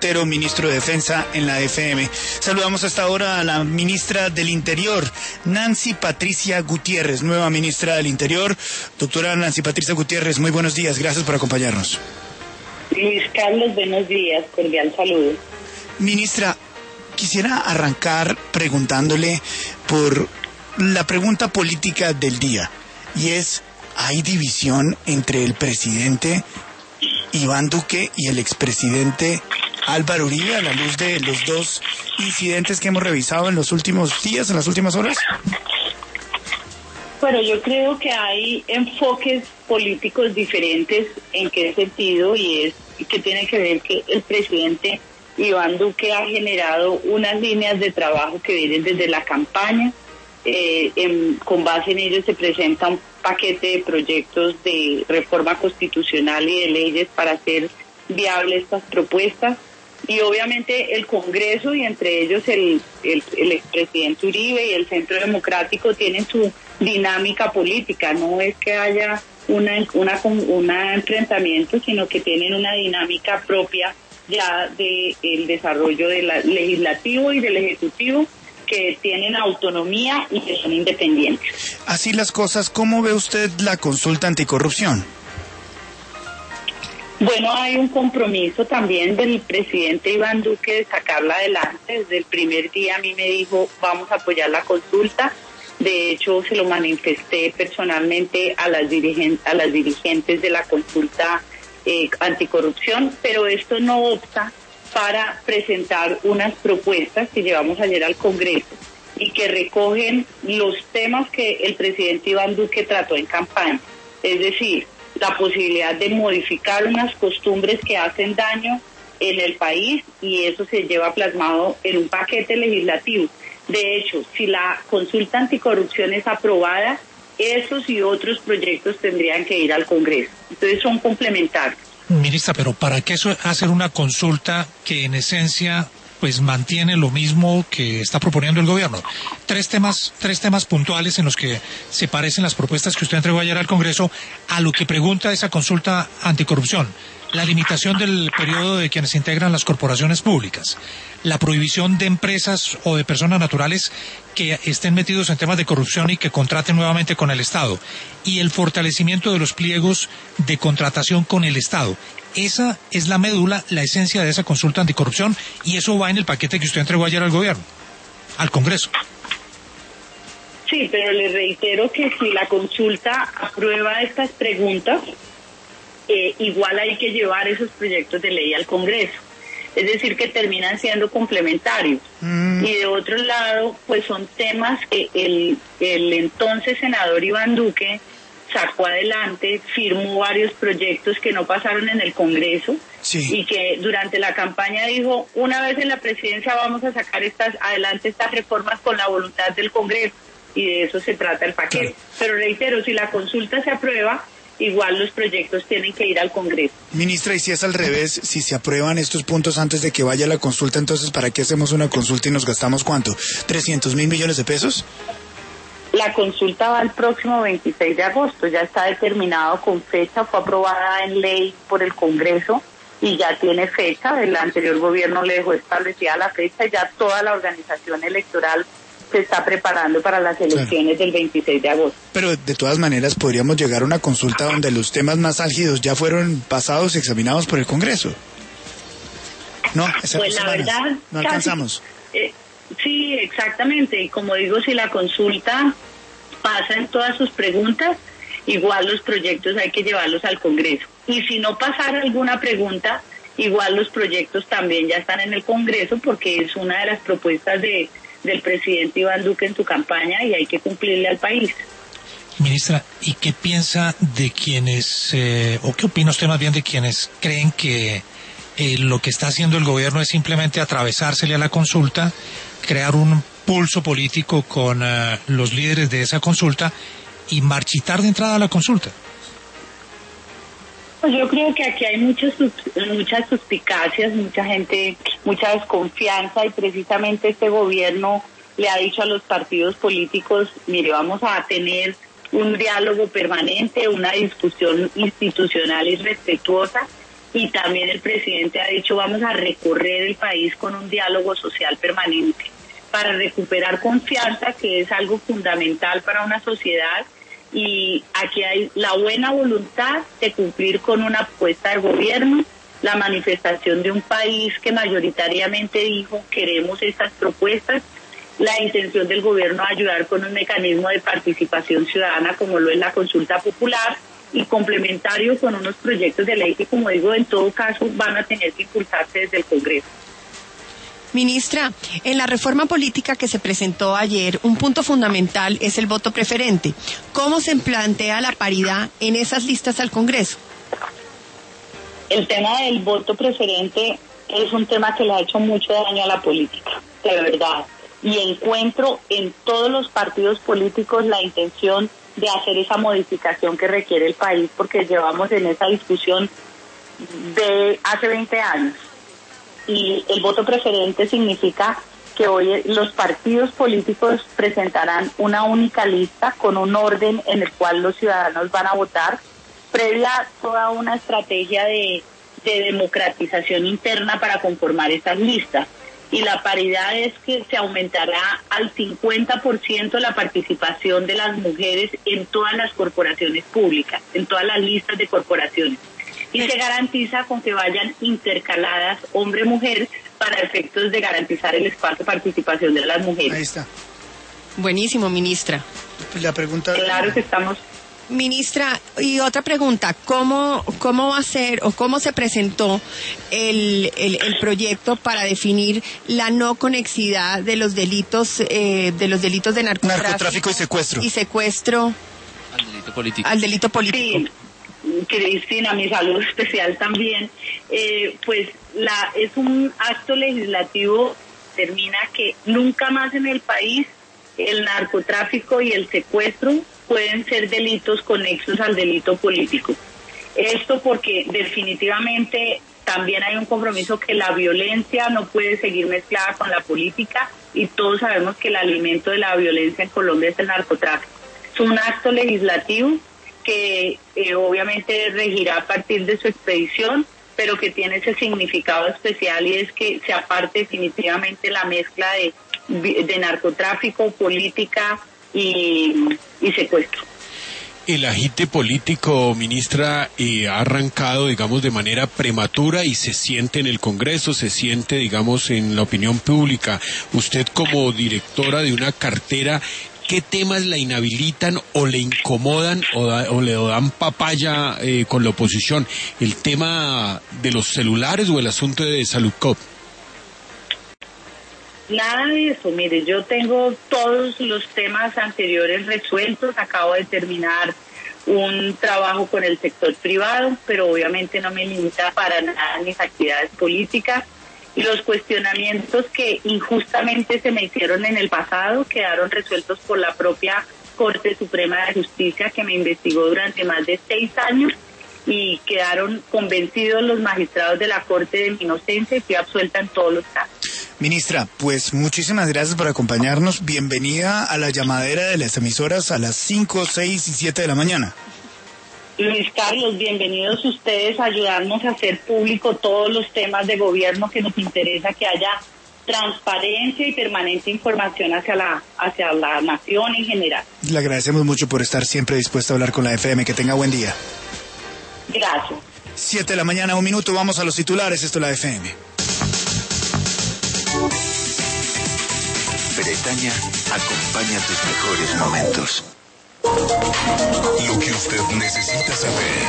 Botero, ministro de Defensa en la FM. Saludamos hasta ahora a la ministra del Interior, Nancy Patricia Gutiérrez, nueva ministra del Interior. Doctora Nancy Patricia Gutiérrez, muy buenos días, gracias por acompañarnos. Luis Carlos, buenos días, cordial saludo. Ministra, quisiera arrancar preguntándole por la pregunta política del día, y es: ¿hay división entre el presidente Iván Duque y el expresidente Álvaro Uribe a la luz de los dos incidentes que hemos revisado en los últimos días, en las últimas horas? Bueno, yo creo que hay enfoques políticos diferentes. ¿En qué sentido? Y es que tiene que ver que el presidente Iván Duque ha generado unas líneas de trabajo que vienen desde la campaña. Con base en ello se presenta un paquete de proyectos de reforma constitucional y de leyes para hacer viables estas propuestas, y obviamente el Congreso, y entre ellos el expresidente Uribe y el Centro Democrático, tienen su dinámica política. No es que haya un enfrentamiento, sino que tienen una dinámica propia ya del desarrollo del legislativo y del ejecutivo, que tienen autonomía y que son independientes. Así las cosas, ¿cómo ve usted la consulta anticorrupción? Bueno, hay un compromiso también del presidente Iván Duque de sacarla adelante. Desde el primer día a mí me dijo: vamos a apoyar la consulta. De hecho, se lo manifesté personalmente a las dirigentes de la consulta anticorrupción, pero esto no obsta para presentar unas propuestas que llevamos ayer al Congreso y que recogen los temas que el presidente Iván Duque trató en campaña. Es decir, la posibilidad de modificar unas costumbres que hacen daño en el país, y eso se lleva plasmado en un paquete legislativo. De hecho, si la consulta anticorrupción es aprobada, esos y otros proyectos tendrían que ir al Congreso. Entonces son complementarios. Ministra, pero ¿para qué hacer una consulta que en esencia pues mantiene lo mismo que está proponiendo el gobierno? Tres temas puntuales en los que se parecen las propuestas que usted entregó ayer al Congreso a lo que pregunta esa consulta anticorrupción: la limitación del periodo de quienes integran las corporaciones públicas, la prohibición de empresas o de personas naturales que estén metidos en temas de corrupción y que contraten nuevamente con el Estado, y el fortalecimiento de los pliegos de contratación con el Estado. Esa es la médula, la esencia de esa consulta anticorrupción, y eso va en el paquete que usted entregó ayer al gobierno, al Congreso. Sí, pero le reitero que si la consulta aprueba estas preguntas, igual hay que llevar esos proyectos de ley al Congreso. Es decir, que terminan siendo complementarios. Y de otro lado, pues son temas que el entonces senador Iván Duque sacó adelante, firmó varios proyectos que no pasaron en el Congreso, sí, y que durante la campaña dijo: una vez en la presidencia vamos a sacar adelante estas reformas con la voluntad del Congreso, y de eso se trata el paquete. Claro. Pero reitero, si la consulta se aprueba, igual los proyectos tienen que ir al Congreso. Ministra, y si es al revés, si se aprueban estos puntos antes de que vaya la consulta, entonces ¿para qué hacemos una consulta y nos gastamos cuánto? ¿300.000 millones de pesos? La consulta va el próximo 26 de agosto, ya está determinado con fecha, fue aprobada en ley por el Congreso y ya tiene fecha. El anterior gobierno le dejó establecida la fecha, ya toda la organización electoral se está preparando para las elecciones, claro, del 26 de agosto. Pero de todas maneras podríamos llegar a una consulta donde los temas más álgidos ya fueron pasados y examinados por el Congreso. No, pues la verdad, no alcanzamos. Sí, exactamente. Y como digo, si la consulta pasa en todas sus preguntas, igual los proyectos hay que llevarlos al Congreso. Y si no pasara alguna pregunta, igual los proyectos también ya están en el Congreso, porque es una de las propuestas del presidente Iván Duque en su campaña y hay que cumplirle al país. Ministra, ¿y qué piensa de quienes, o qué opina usted más bien de quienes creen que lo que está haciendo el gobierno es simplemente atravesársele a la consulta, crear un pulso político con los líderes de esa consulta y marchitar de entrada a la consulta? Pues yo creo que aquí hay muchas suspicacias, mucha gente, mucha desconfianza, y precisamente este gobierno le ha dicho a los partidos políticos: mire, vamos a tener un diálogo permanente, una discusión institucional y respetuosa, y también el presidente ha dicho vamos a recorrer el país con un diálogo social permanente para recuperar confianza, que es algo fundamental para una sociedad, y aquí hay la buena voluntad de cumplir con una apuesta del gobierno, la manifestación de un país que mayoritariamente dijo queremos estas propuestas, la intención del gobierno de ayudar con un mecanismo de participación ciudadana como lo es la consulta popular, y complementario con unos proyectos de ley que, como digo, en todo caso van a tener que impulsarse desde el Congreso. Ministra, en la reforma política que se presentó ayer, un punto fundamental es el voto preferente. ¿Cómo se plantea la paridad en esas listas al Congreso? El tema del voto preferente es un tema que le ha hecho mucho daño a la política, de verdad. Y encuentro en todos los partidos políticos la intención de hacer esa modificación que requiere el país, porque llevamos en esa discusión de hace 20 años. Y el voto preferente significa que hoy los partidos políticos presentarán una única lista con un orden en el cual los ciudadanos van a votar, previa toda una estrategia de democratización interna para conformar esas listas. Y la paridad es que se aumentará al 50% la participación de las mujeres en todas las corporaciones públicas, en todas las listas de corporaciones. Y se garantiza con que vayan intercaladas hombre-mujer para efectos de garantizar el espacio de participación de las mujeres. Ahí está. Buenísimo, ministra. Pues la pregunta... Claro que estamos... Ministra, y otra pregunta, ¿cómo va a ser o cómo se presentó el proyecto para definir la no conexidad de los delitos de narcotráfico y secuestro al delito político? Sí, Cristina, mi saludo especial también. Es un acto legislativo que determina que nunca más en el país el narcotráfico y el secuestro pueden ser delitos conexos al delito político. Esto porque definitivamente también hay un compromiso que la violencia no puede seguir mezclada con la política, y todos sabemos que el alimento de la violencia en Colombia es el narcotráfico. Es un acto legislativo que obviamente regirá a partir de su expedición, pero que tiene ese significado especial, y es que se aparte definitivamente la mezcla de narcotráfico, política y secuestro. El agite político, ministra, ha arrancado, digamos, de manera prematura y se siente en el Congreso, se siente, digamos, en la opinión pública. Usted, como directora de una cartera, ¿qué temas la inhabilitan o le incomodan o le dan papaya con la oposición? ¿El tema de los celulares o el asunto de Saludcop? Nada de eso, mire, yo tengo todos los temas anteriores resueltos, acabo de terminar un trabajo con el sector privado, pero obviamente no me limita para nada mis actividades políticas, y los cuestionamientos que injustamente se me hicieron en el pasado quedaron resueltos por la propia Corte Suprema de Justicia, que me investigó durante más de 6 años, y quedaron convencidos los magistrados de la Corte de mi inocencia y fui absuelta en todos los casos. Ministra, pues muchísimas gracias por acompañarnos. Bienvenida a la llamadera de las emisoras a las 5, 6 y 7 de la mañana. Luis Carlos, bienvenidos ustedes a ayudarnos a hacer público todos los temas de gobierno que nos interesa que haya transparencia y permanente información hacia la nación en general. Le agradecemos mucho por estar siempre dispuesta a hablar con la FM. Que tenga buen día. Gracias. 7 de la mañana, 1 minuto, vamos a los titulares. Esto es la FM. Bretaña acompaña tus mejores momentos. Lo que usted necesita saber.